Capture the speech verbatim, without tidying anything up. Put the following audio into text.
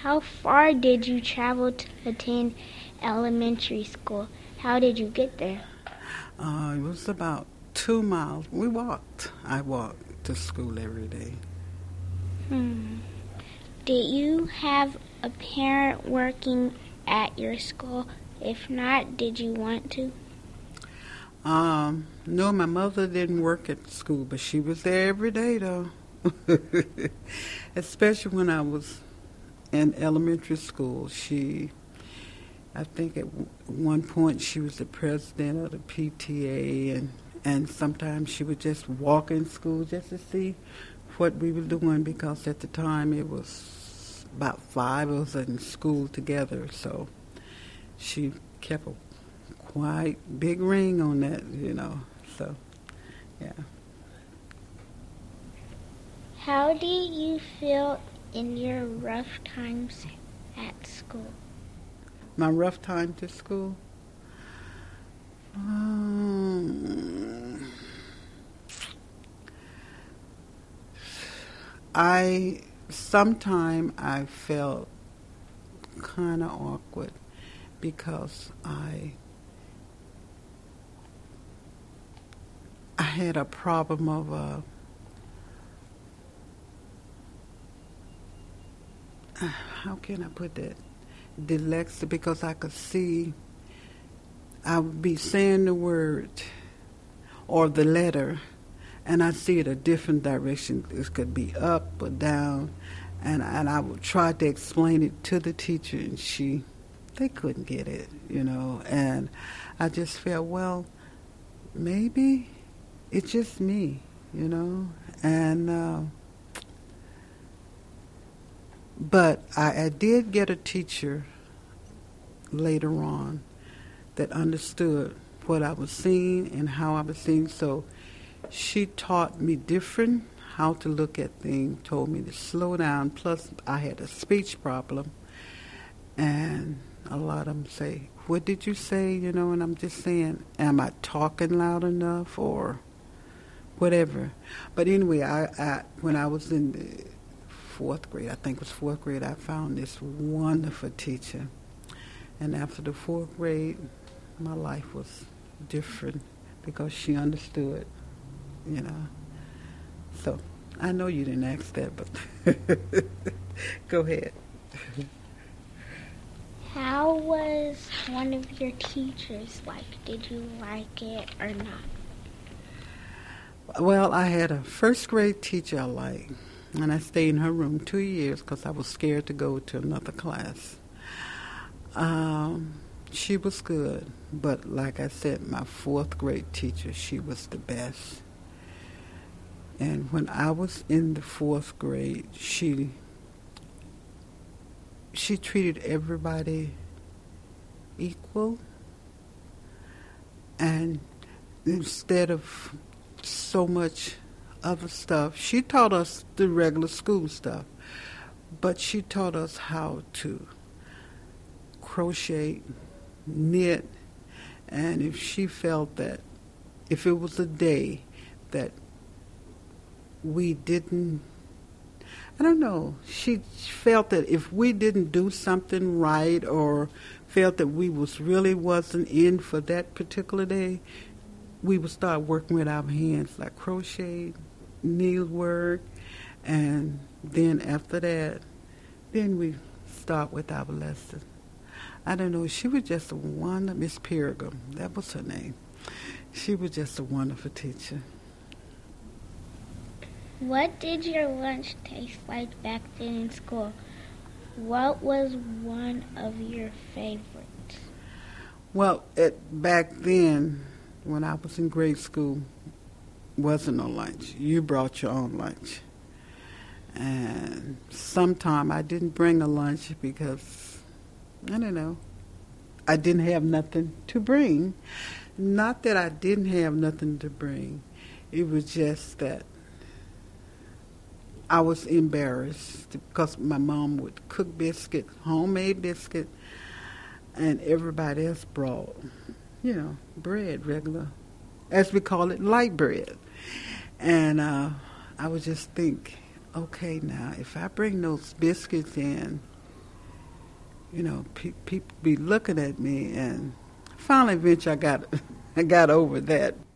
How far did you travel to attend elementary school? How did you get there? Uh, it was about two miles. We walked. I walked to school every day. Hmm. Did you have a parent working at your school? If not, did you want to? Um, no, my mother didn't work at school, but she was there every day, though. Especially when I was in elementary school. She, I think at w- one point she was the president of the P T A, and, and sometimes she would just walk in school just to see what we were doing, because at the time it was about five of us in school together, so she kept a quite big ring on that, you know, so, yeah. How do you feel in your rough times at school? My rough time to school? Um, I, sometime I felt kind of awkward because I I had a problem of uh, how can I put that? Dyslexia, because I could see, I would be saying the word or the letter, and I see it a different direction. It could be up or down, and and I would try to explain it to the teacher, and she, they couldn't get it, you know. And I just felt, well, maybe it's just me, you know. And uh, but I, I did get a teacher later on that understood what I was seeing and how I was seeing. So she taught me different how to look at things, told me to slow down. Plus, I had a speech problem, and a lot of them say, "What did you say?" You know, and I'm just saying, "Am I talking loud enough?" or whatever. But anyway, I, I when I was in the fourth grade, I think it was fourth grade, I found this wonderful teacher. And after the fourth grade, my life was different because she understood, you know. So I know you didn't ask that, but go ahead. How was one of your teachers like? Did you like it or not? Well, I had a first grade teacher I liked, and I stayed in her room two years because I was scared to go to another class. Um, she was good, but like I said, my fourth grade teacher, she was the best. And when I was in the fourth grade, she she treated everybody equal, and instead of so much other stuff, she taught us the regular school stuff, but she taught us how to crochet, knit, and if she felt that if it was a day that we didn't, I don't know, she felt that if we didn't do something right or felt that we was really wasn't in for that particular day, we would start working with our hands, like crochet, needlework, and then after that, then we start with our lesson. I don't know, she was just a wonderful, Miss Peregrine, that was her name. She was just a wonderful teacher. What did your lunch taste like back then in school? What was one of your favorites? Well, at, back then, when I was in grade school, wasn't no lunch. You brought your own lunch. And sometime I didn't bring a lunch because, I don't know, I didn't have nothing to bring. Not that I didn't have nothing to bring. It was just that I was embarrassed because my mom would cook biscuit, homemade biscuit, and everybody else brought, you know, bread, regular, as we call it, light bread. And uh, I would just think, okay, now, if I bring those biscuits in, you know, pe- people be looking at me, and finally, eventually, I got I got over that.